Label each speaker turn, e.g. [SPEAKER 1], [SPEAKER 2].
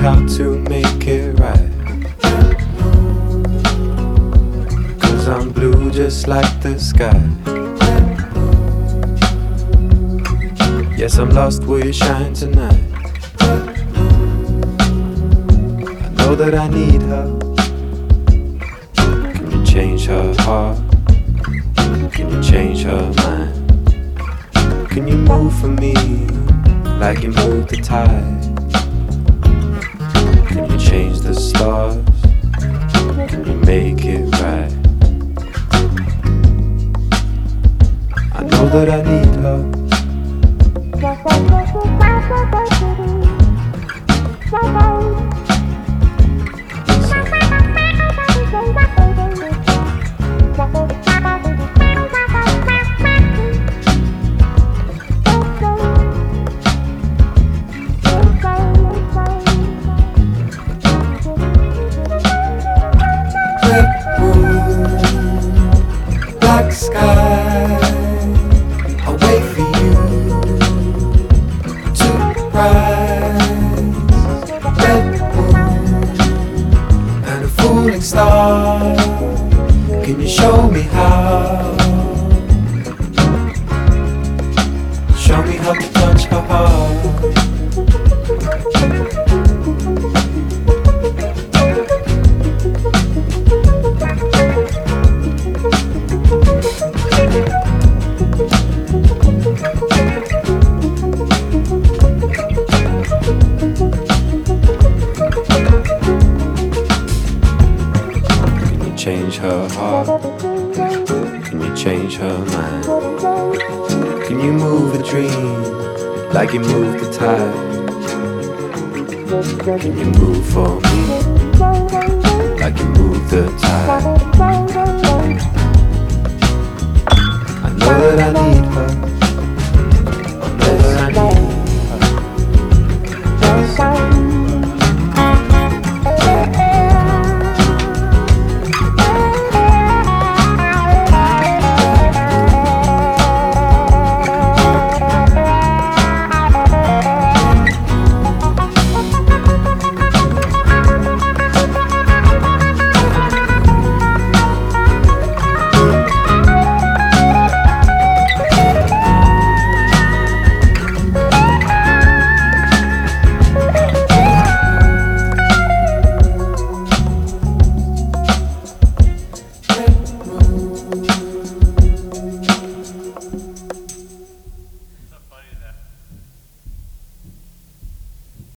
[SPEAKER 1] how to make it right. 'Cause I'm blue just like the sky. Yes, I'm lost, will you shine tonight? I know that I need her. Can you change her heart? Can you change her mind? Can you move for me like you move the tide? Can you change the stars? Can you make it right? I know that I need her. Black sky, I'll wait for you to rise. Red moon and a falling star. Can you show me how? Show me how to touch her heart. Change her heart? Can you change her mind? Can you move a dream like you move the tide? Can you move for me like you move the tide? I know that I need her.